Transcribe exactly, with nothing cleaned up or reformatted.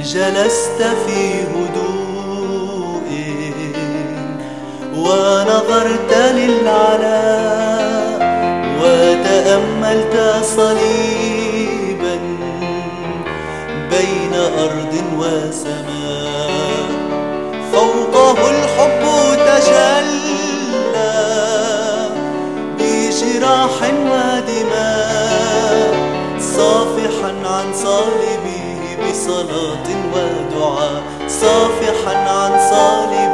جلست في هدوء ونظرت للعلاء وتأملت صليبا بين أرض وسماء، فوقه الحب تجلى بجراح ودماء، صافحا عن صليبه بصلاة ودعاء، صافحا عن صليبه